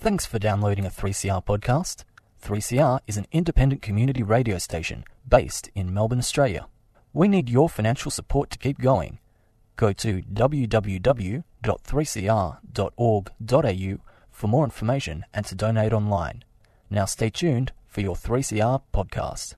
Thanks for downloading a 3CR podcast. 3CR is an independent community radio station based in Melbourne, Australia. We need your financial support to keep going. Go to www.3cr.org.au for more information and to donate online. Now stay tuned for your 3CR podcast.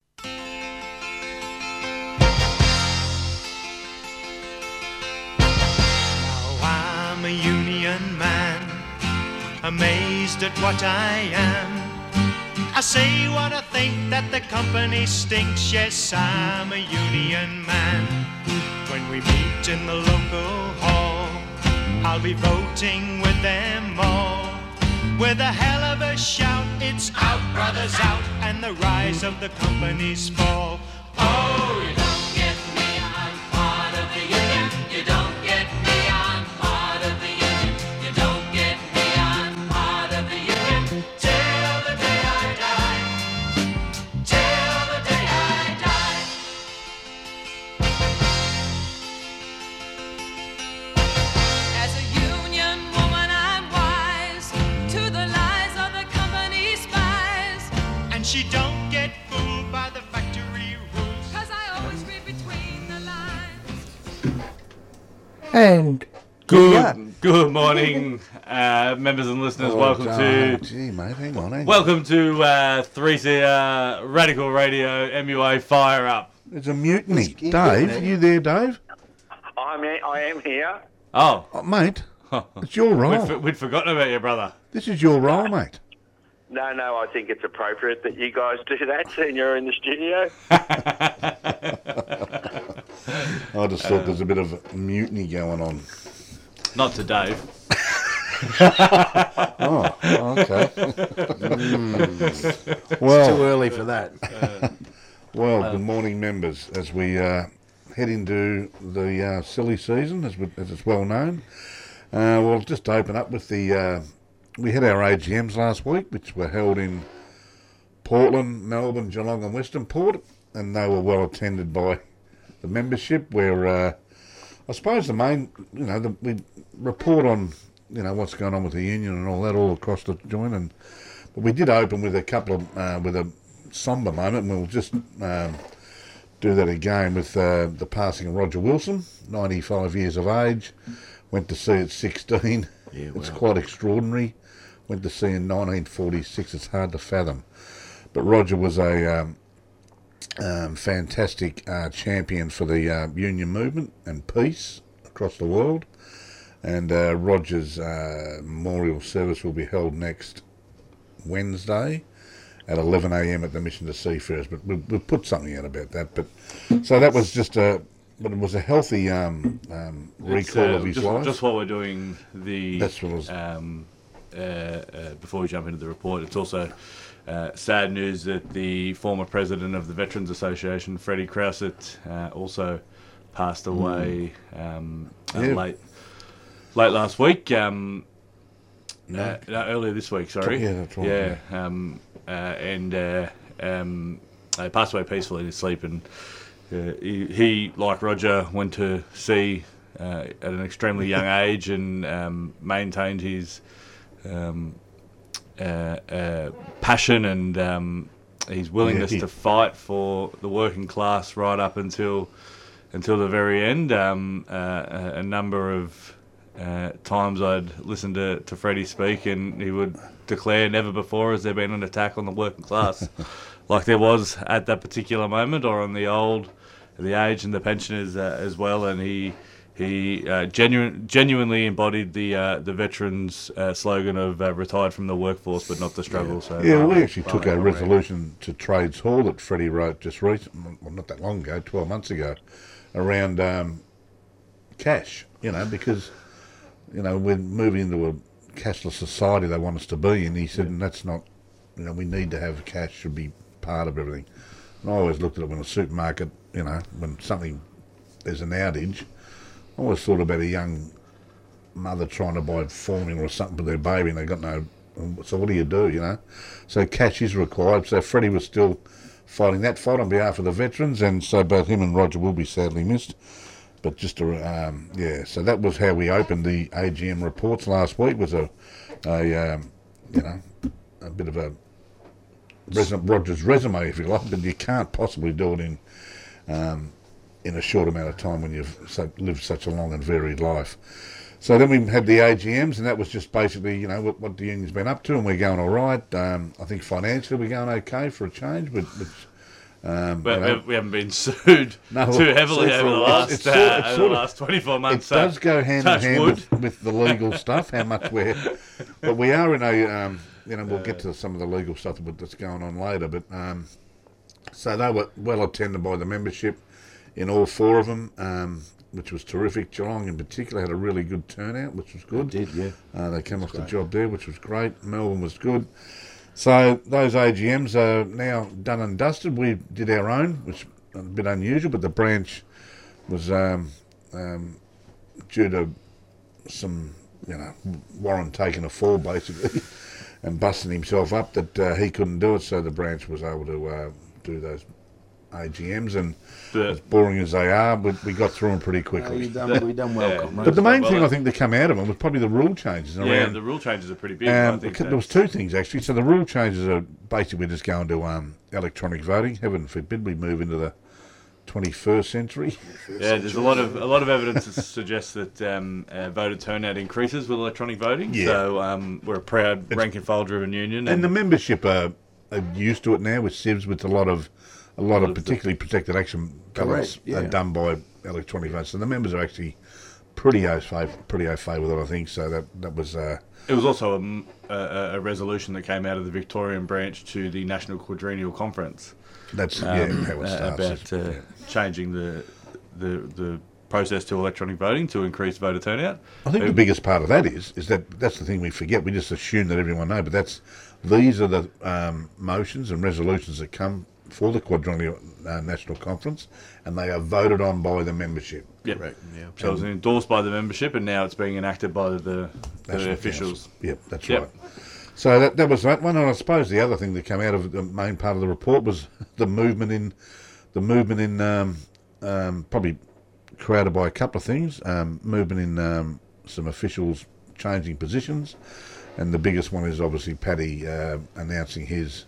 Now I'm a union man, amazed at what I am. I say what I think, that the company stinks. Yes, I'm a union man. When we meet in the local hall, I'll be voting with them all. With a hell of a shout, it's out, brothers, out, and the rise of the company's fall. Oh, you don't get me, I'm part of the union. You don't get me, I'm part of the union. You don't get me, I'm part of the union. Till the day I die. Till the day I die. As a union woman, I'm wise to the lies of the company spies. And she don't get fooled by the factory rules. 'Cause I always read between the lines. And Good morning, members and listeners. Welcome to Gee, mate, hang on. 3CR Radical Radio MUA Fire Up. There's a mutiny. Dave, you there, Dave? I am here. Oh, Oh, mate, it's your role. we'd forgotten about you, brother. This is your role, mate. No, I think it's appropriate that you guys do that, seeing you're in the studio. I just thought there's a bit of a mutiny going on. Not to Dave. Oh, okay. Well, Too early for that. good morning, members. As we head into the silly season, as it's well known, we'll just open up with the... we had our AGMs last week, which were held in Portland, Melbourne, Geelong and Western Port, and they were well attended by the membership, where I suppose the main, we report on, what's going on with the union and all that all across the joint, but we did open with a couple of, with a sombre moment, and we'll just do that again with the passing of Roger Wilson, 95 years of age, went to sea at 16. Yeah, It's wow. quite extraordinary. Went to sea in 1946. It's hard to fathom. But Roger was a fantastic champion for the union movement and peace across the world. And Roger's memorial service will be held next Wednesday at 11 a.m. at the Mission to Seafarers. But we'll put something out about that. But so that was just but it was a healthy recall of his life. Just while we're doing That's what it was. before we jump into the report, it's also sad news that the former president of the Veterans Association, Freddie Crowsett, also passed away late last week. Earlier this week, sorry. Yeah, that's right. Yeah, he passed away peacefully in his sleep, and he, like Roger, went to sea at an extremely young age and maintained his passion and his willingness to fight for the working class right up until the very end. A number of times I'd listen to Freddie speak, and he would declare, never before has there been an attack on the working class like there was at that particular moment, or on the age and the pensioners as well. And he genuinely embodied the veterans' slogan of retired from the workforce but not the struggle. So we actually took a resolution to Trades Hall that Freddie wrote just recently, well, not that long ago, 12 months ago, around cash, because, we're moving into a cashless society they want us to be, and he said, and that's not, we need to have cash, should be part of everything. And I always looked at it when a supermarket, when there's an outage, I always thought about a young mother trying to buy formula or something for their baby, and they got no. So what do you do, So cash is required. So Freddie was still fighting that fight on behalf of the veterans, and so both him and Roger will be sadly missed. But just to, so that was how we opened the AGM reports last week. Was a a bit of a Rogers resume, if you like, but you can't possibly do it in a short amount of time when you've lived such a long and varied life. So then we had the AGMs, and that was just basically, what the union's been up to, and we're going all right. I think financially we're going okay for a change, but we haven't been sued too heavily over the last 24 months. It does go hand in hand with the legal stuff, how much but we are in a, we'll get to some of the legal stuff that's going on later, but so they were well attended by the membership in all four of them, which was terrific. Geelong in particular had a really good turnout, which was good. They did, yeah. They came off the job there, which was great. Melbourne was good. So those AGMs are now done and dusted. We did our own, which is a bit unusual, but the branch was due to some, Warren taking a fall basically and busting himself up that he couldn't do it, so the branch was able to do those AGMs, and as boring as they are, we got through them pretty quickly. We've done well, comrades. But the main thing I think that come out of them was probably the rule changes. Yeah, the rule changes are pretty big. I think there was two things actually. So the rule changes are basically just going to electronic voting. Heaven forbid we move into the 21st century. Yeah, there's a lot of evidence that suggests that voter turnout increases with electronic voting. Yeah. So we're a proud rank and file driven union, and the membership are used to it now with civs, with a lot of particularly protected action ballots are done by electronic votes. So the members are actually pretty au fait with it, I think. So that was. It was also a resolution that came out of the Victorian branch to the National Quadrennial Conference. That's how it starts. About changing the process to electronic voting to increase voter turnout. I think the biggest part of that is that's the thing we forget. We just assume that everyone knows, but these are the motions and resolutions that come for the Quadrennial National Conference, and they are voted on by the membership. Yep. Correct. Yeah. So it was endorsed by the membership, and now it's being enacted by the officials. Council. Yep, that's right. So that was that one, and I suppose the other thing that came out of the main part of the report was the movement in probably created by a couple of things. Movement in some officials changing positions, and the biggest one is obviously Paddy announcing his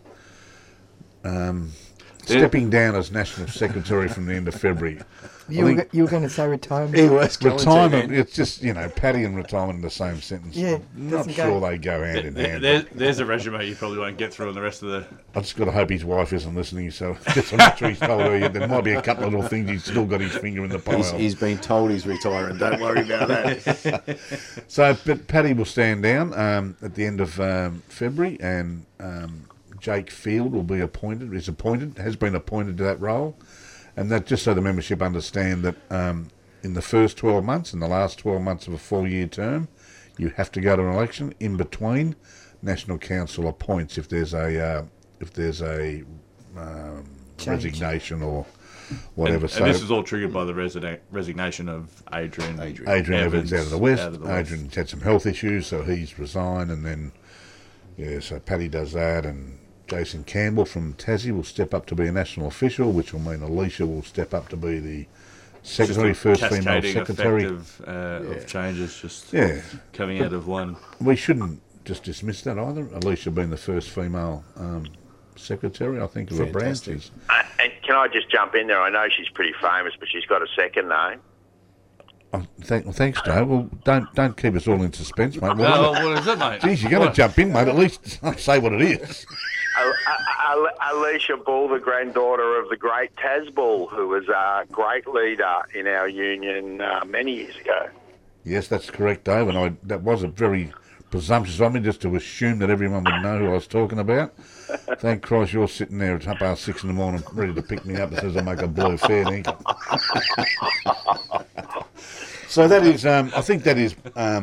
stepping down as National Secretary from the end of February. You were going to say retirement? He was retirement, it's just, Paddy and retirement in the same sentence. Yeah. Not sure they go hand in hand. There's a resume you probably won't get through in the rest of the... I just got to hope his wife isn't listening, so I'm not sure he's told her yet. There might be a couple of little things he's still got his finger in the pile. He's been told he's retiring, don't worry about that. So, but Paddy will stand down at the end of February, and Jake Field will be has been appointed to that role, and that just so the membership understand that in the first 12 months and the last 12 months of a 4-year term, you have to go to an election. In between, National Council appoints if there's a resignation or whatever. And this is all triggered by the resignation of Adrian Evans out of the West. Adrian had some health issues, so he's resigned, and then so Paddy does that, and Jason Campbell from Tassie will step up to be a national official, which will mean Alicia will step up to be the secretary, first female secretary. Of changes coming out of one. We shouldn't just dismiss that either. Alicia being the first female secretary, I think, of the branch. And can I just jump in there? I know she's pretty famous, but she's got a second name. Thanks, Joe. Well, don't keep us all in suspense, mate. What is it, mate? Geez, you're going to jump in, mate. At least say what it is. Alicia Bull, the granddaughter of the great Taz Bull, who was a great leader in our union many years ago. Yes, that's correct, Dave. And that was a very presumptuous of me just to assume that everyone would know who I was talking about. Thank Christ you're sitting there at 6:30 in the morning ready to pick me up as soon as I make a blue fair dinkum. So that is, I think that is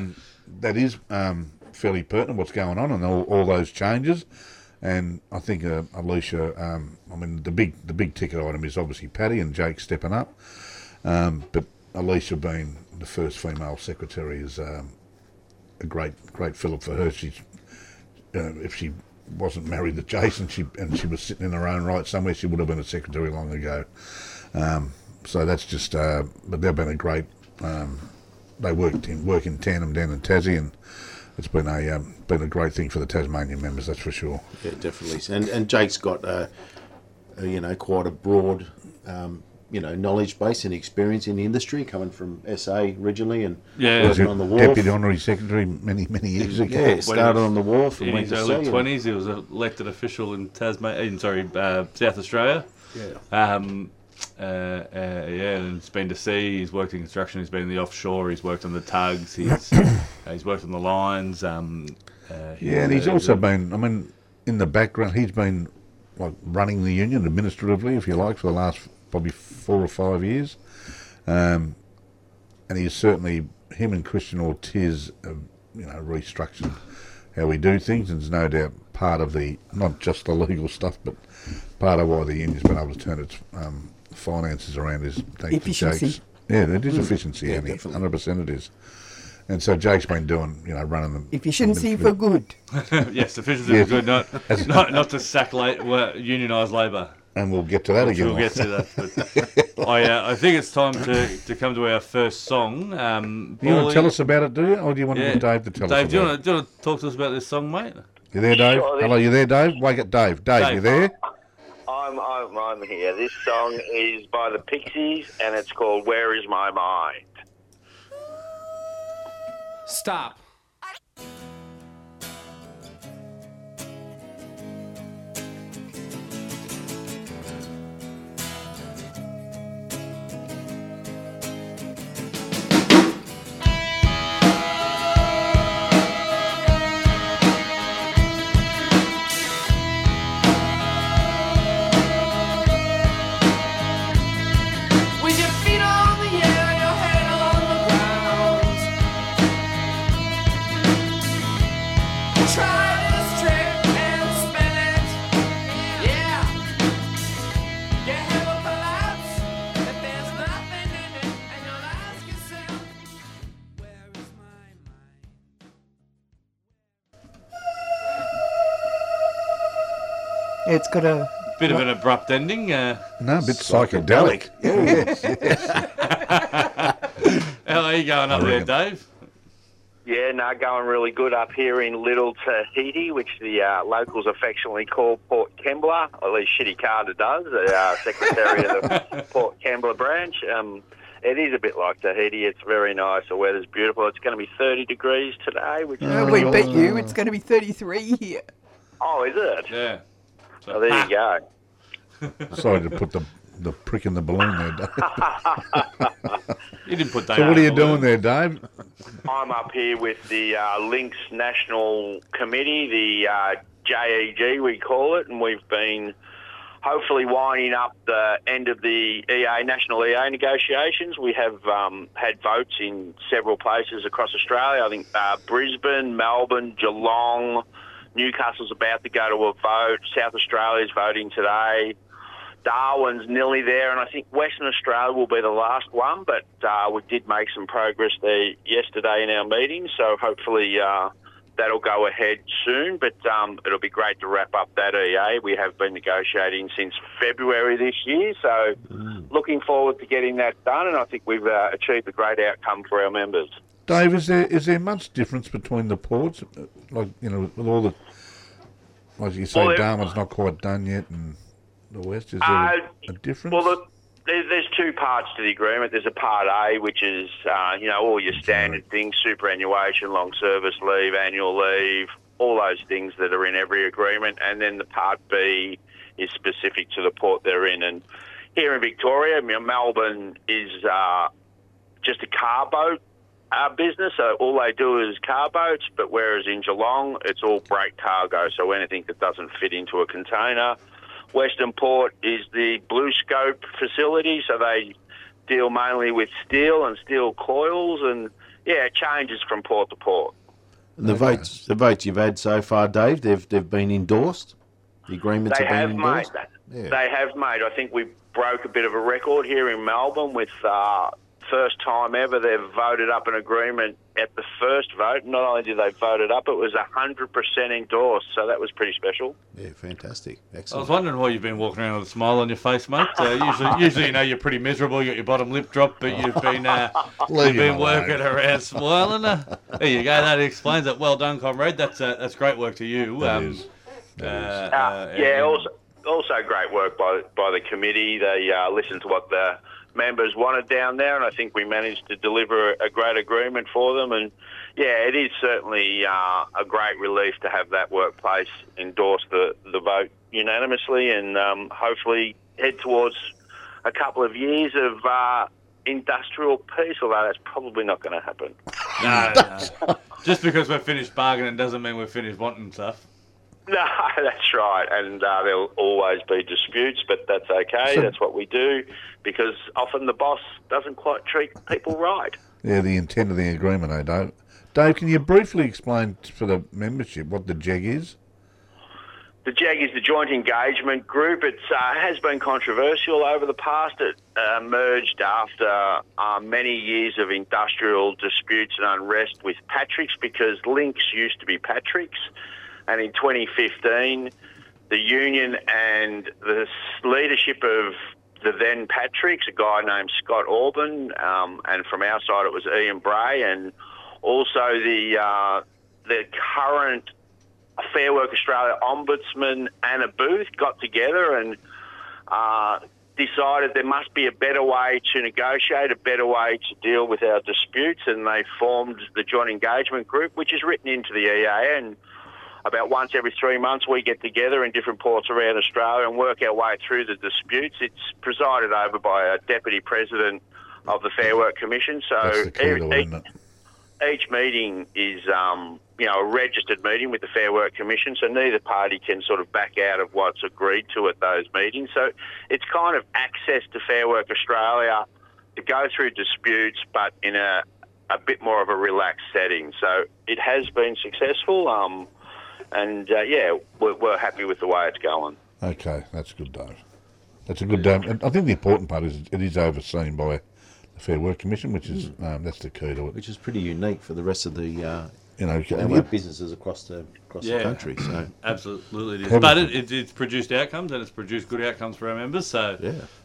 fairly pertinent what's going on and all those changes. And I think Alicia, the big ticket item is obviously Paddy and Jake stepping up. But Alicia being the first female secretary is a great fillip for her. She's if she wasn't married to Jason, she was sitting in her own right somewhere, she would have been a secretary long ago. So that's just, but they've been a great. They work in tandem down in Tassie, and it's been a great thing for the Tasmanian members, that's for sure. Yeah, definitely. And Jake's got quite a broad knowledge base and experience in the industry, coming from SA originally and working on the wharf. Deputy Honorary Secretary many years ago. Yeah, started on the wharf and in went his to early sea. 20s. He was an elected official in South Australia. Yeah. And he's been to sea. He's worked in construction. He's been in the offshore. He's worked on the tugs. He's worked on the lines. And he's also been. I mean, in the background, he's been like running the union administratively, if you like, for the last probably 4 or 5 years. And he's certainly, him and Christian Ortiz have, restructured how we do things, and there's no doubt part of the, not just the legal stuff, but part of why the union's been able to turn its finances around is thanks to Jake's. Yeah, it is efficiency, Annie. 100% it is. And so Jake's been doing, running them. Efficiency for good. Yes, efficiency for good, not to sack unionised labour. And we'll get to that again. We'll get to that. But I think it's time to come to our first song. You want to tell us about it, do you? Or do you want Dave to tell us about it? Dave, do you want to talk to us about this song, mate? You there, Dave? Hello, you there, Dave? Wake up, Dave. Dave, you there? I'm here. This song is by the Pixies, and it's called Where Is My Mind? Stop. With your feet on the air and your head on the ground, try this trick and spin it. Yeah. You have a collapse if there's nothing in it, and you'll ask yourself, where is my mind? It's got a... Bit of an abrupt ending. No, a bit psychedelic. Yes. How are you going up there, Dave? Yeah, going really good up here in Little Tahiti, which the locals affectionately call Port Kembla, or at least Shitty Carter does, the secretary of the Port Kembla branch. It is a bit like Tahiti. It's very nice. The weather's beautiful. It's going to be 30 degrees today. Which is we bet you it's going to be 33 here. Oh, is it? Yeah. So there you go. Sorry to put the prick in the balloon there, Dave. You didn't put Dave. So what are you doing there, Dave? I'm up here with the Lynx National Committee, the JEG we call it, and we've been hopefully winding up the end of the National EA negotiations. We have had votes in several places across Australia. I think Brisbane, Melbourne, Geelong, Newcastle's about to go to a vote. South Australia's voting today. Darwin's nearly there, and I think Western Australia will be the last one, but we did make some progress there yesterday in our meeting, so hopefully that'll go ahead soon, but it'll be great to wrap up that EA. We have been negotiating since February this year, so looking forward to getting that done, and I think we've achieved a great outcome for our members. Dave, is there much difference between the ports? Like, with all the, like you say, Darwin's not quite done yet, and the West, is there a difference? Well, there's two parts to the agreement. There's a Part A, which is, all your standard things, superannuation, long service leave, annual leave, all those things that are in every agreement. And then the Part B is specific to the port they're in. And here in Victoria, Melbourne is just a car boat business, so all they do is car boats, but whereas in Geelong, it's all break cargo, so anything that doesn't fit into a container. Western Port is the Blue Scope facility, so they deal mainly with steel and steel coils, and it changes from port to port. The votes you've had so far, Dave, they've been endorsed. The agreements have been endorsed. They have, mate. I think we broke a bit of a record here in Melbourne with first time ever they've voted up an agreement at the first vote. Not only did they vote it up, it was 100% endorsed, so that was pretty special. Yeah, fantastic. I Excellent. was wondering why you've been walking around with a smile on your face, mate. Usually, you're pretty miserable. You got your bottom lip dropped, but you've been working around smiling. There you go. That explains it. Well done, comrade. That's great work to you. That is. Also great work by the committee. They listened to what the members wanted down there, and I think we managed to deliver a great agreement for them. And yeah, it is certainly a great relief to have that workplace endorse the vote unanimously, and hopefully head towards a couple of years of industrial peace, although that's probably not going to happen. No. Just because we're finished bargaining doesn't mean we're finished wanting stuff. No, that's right, and there'll always be disputes, but that's okay. That's what we do, because often the boss doesn't quite treat people right. Yeah, the intent of the agreement, Dave. Dave, can you briefly explain for the membership what the JEG is? The JEG is the Joint Engagement Group. It has been controversial over the past. It emerged after many years of industrial disputes and unrest with Patrick's, because Lynx used to be Patrick's. And in 2015, the union and the leadership of the then Patrick's, a guy named Scott Orban, and from our side it was Ian Bray, and also the current Fair Work Australia Ombudsman Anna Booth got together and decided there must be a better way to negotiate, a better way to deal with our disputes, and they formed the Joint Engagement Group, which is written into the EA, and about once every 3 months we get together in different ports around Australia and work our way through the disputes. It's presided over by a Deputy President of the Fair Work Commission. So each meeting is a registered meeting with the Fair Work Commission, so neither party can sort of back out of what's agreed to at those meetings. So it's kind of access to Fair Work Australia to go through disputes, but in a bit more of a relaxed setting. So it has been successful. And we're happy with the way it's going. Okay, that's good, Dave. That's a good. I think the important part is it is overseen by the Fair Work Commission, which is that's the key to it. Which is pretty unique for the rest of the our businesses across the country. So absolutely, it is. But it's produced outcomes, and it's produced good outcomes for our members. So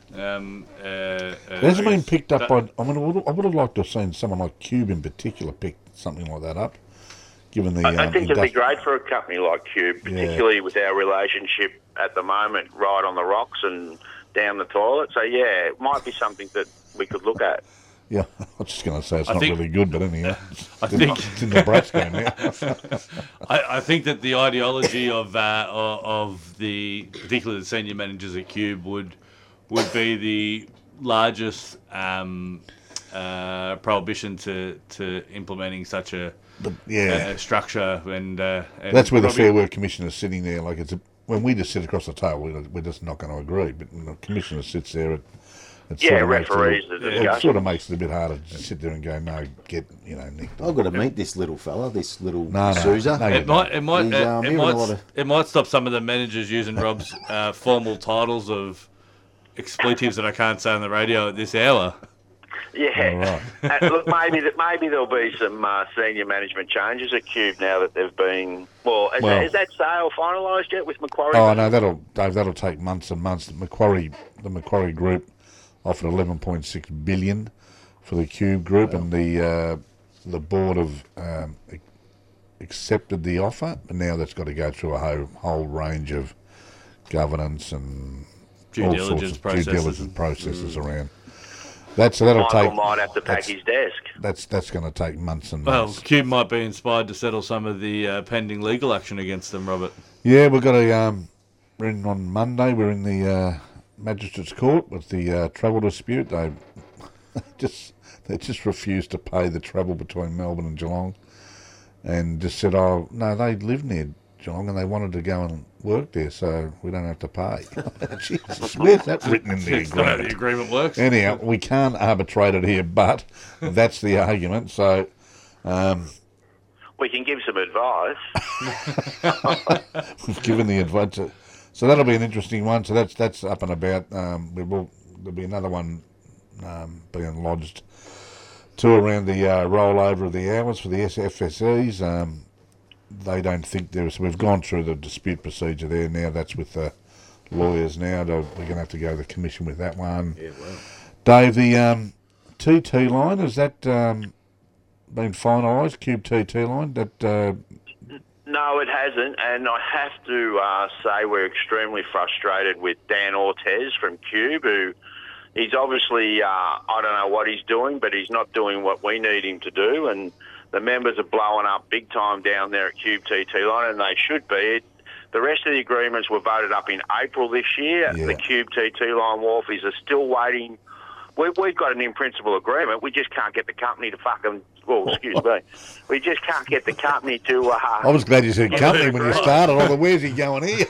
it hasn't been picked up by. I would have liked to have seen someone like Cube in particular pick something like that up. Given the, I think it'd be great for a company like Cube, particularly with our relationship at the moment right on the rocks and down the toilet. So, yeah, it might be something that we could look at. Yeah, I was just going to say it's not really good, but anyhow, it's in the Bratz game now. I think that the ideology of the, particularly the senior managers at Cube, would be the largest prohibition to implementing such a structure, and that's where the Fair Work Commissioner is sitting there. Like when we just sit across the table, we're just not going to agree. But when the Commissioner sits there, referees the discussion. It sort of makes it a bit harder to sit there and go, no, nicked. I've got to meet this little fella, this little Sousa. It might stop some of the managers using Rob's formal titles of expletives that I can't say on the radio at this hour. Yeah, right. Look, maybe there'll be some senior management changes at Cube now that they've been. Is that sale finalised yet with Macquarie? Oh no, that'll take months and months. The Macquarie Group offered $11.6 billion for the Cube Group, and the board have accepted the offer, and now that's got to go through a whole range of governance and due diligence processes around. Michael might have to pack his desk. That's going to take months and months. Well, Cube might be inspired to settle some of the pending legal action against them, Robert. Yeah, we've got we're in on Monday. We're in the Magistrates Court with the travel dispute. They just refused to pay the travel between Melbourne and Geelong, and just said, "Oh no, they live near Geelong and they wanted to go and work there, so we don't have to pay." Jesus, where's that written in the agreement? Not how the agreement works. Anyhow, we can't arbitrate it here, but that's the argument. So we can give some advice. We've given the advice. So that'll be an interesting one. So that's up and about. There'll be another one being lodged. Two around the rollover of the hours for the SFSEs. They don't think there's. We've gone through the dispute procedure there now. That's with the lawyers now. We're going to have to go to the commission with that one. Yeah, well. Dave, the TT line, has that been finalised? Cube TT line? That No, it hasn't, and I have to say we're extremely frustrated with Dan Ortez from Cube, who he's obviously, I don't know what he's doing, but he's not doing what we need him to do, and the members are blowing up big time down there at Cube TT line, and they should be. The rest of the agreements were voted up in April this year. Yeah. The Cube TT line wharfies are still waiting. We've got an in-principle agreement. We just can't get the company to fucking... Well, excuse me. We just can't get the company to... I was glad you said company when you started. I thought, where's he going here?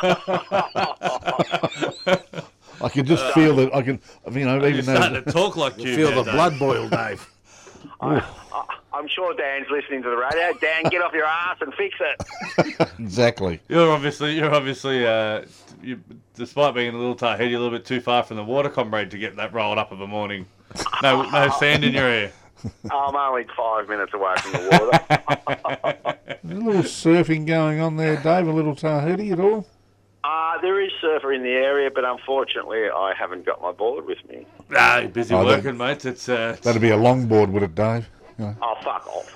I could just feel that. I can, You're even starting though... to talk like you. Feel the blood boil, Dave. I'm sure Dan's listening to the radio. Dan, get off your ass and fix it. Exactly. You're obviously, despite being a little tight-headed, you're a little bit too far from the water, comrade, to get that rolled up of a morning. No sand in your hair. I'm only 5 minutes away from the water. There's a little surfing going on there, Dave. A little Tahiti at all? There is surfer in the area, but unfortunately I haven't got my board with me. You're busy working, mate. It's That'd be a longboard, would it, Dave? Yeah. Oh, fuck off.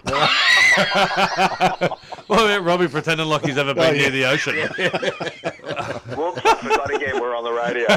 What about Robbie pretending like he's ever been near the ocean? Whoops, I forgot again, we're on the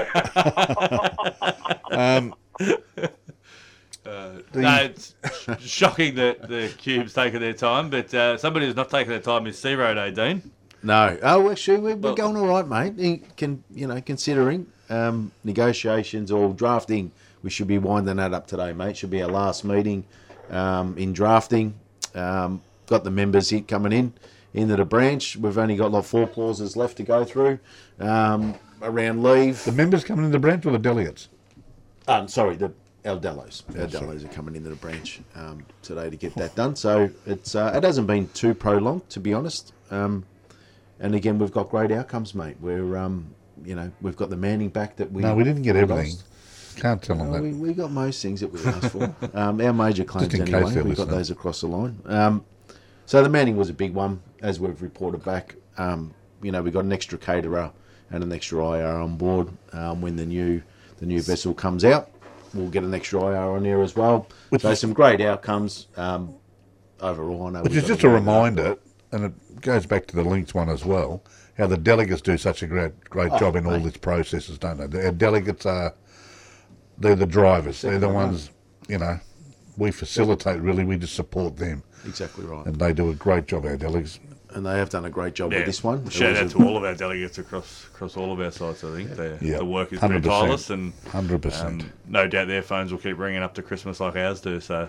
radio. No, it's shocking that the Cube's taken their time, but somebody who's not taking their time is Sea Road, Dean. No. Oh, actually, we're going all right, mate. Considering negotiations or drafting, we should be winding that up today, mate. Should be our last meeting in drafting. Got the members coming into the branch. We've only got like 4 clauses left to go through around leave. The members coming in the branch or the delegates? Sorry, our delos. Our delos are coming into the branch today to get that done. So it hasn't been too prolonged, to be honest. And again, we've got great outcomes, mate. We're we've got the manning back that we... No, we didn't get everything. Lost. Can't tell them that. We got most things that we asked for. Our major claims Just in anyway, case they're we got listening. those across the line. So the manning was a big one, as we've reported back. We got an extra caterer and an extra IR on board. When the new vessel comes out, we'll get an extra IR on there as well. Some great outcomes overall. I know Which is just a remander, and it goes back to the Lynx one as well, how the delegates do such a great job in all these processes, don't they? Our delegates they're the drivers. They're the ones, we facilitate, really. We just support them. Exactly right. And they do a great job, our delegates. And they have done a great job with this one. Shout out to all of our delegates across all of our sites, I think. The work is pretty 100%. tireless, and 100%. No doubt their phones will keep ringing up to Christmas like ours do, so...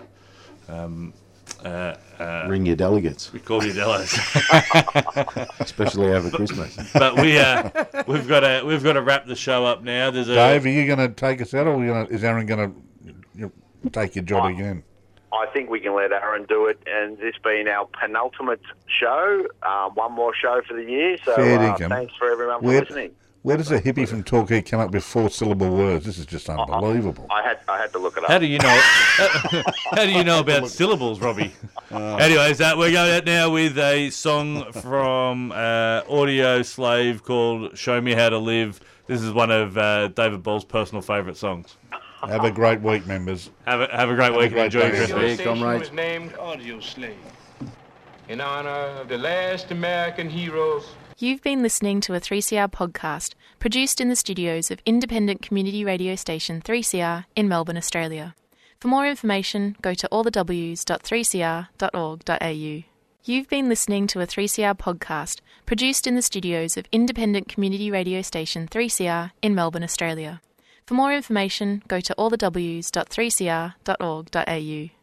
ring your delegates. We call you delos. Especially over Christmas. But we've got to wrap the show up now. Dave, are you going to take us out, or is Aaron going to take your job again? I think we can let Aaron do it, and this being our penultimate show, one more show for the year, so thanks for everyone for listening. Where does a hippie from Torquay come up with 4-syllable words? This is just unbelievable. I had to look it up. How do you know? How do you know about syllables, Robbie? Anyways, we're going out now with a song from Audio Slave called "Show Me How to Live." This is one of David Ball's personal favourite songs. Have a great week, members. Have a great week and enjoy your Christmas. The station was named Audio Slave in honor of the last American heroes. You've been listening to a 3CR podcast produced in the studios of independent community radio station 3CR in Melbourne, Australia. For more information, go to allthews.3cr.org.au. You've been listening to a 3CR podcast produced in the studios of independent community radio station 3CR in Melbourne, Australia. For more information, go to allthews.3cr.org.au.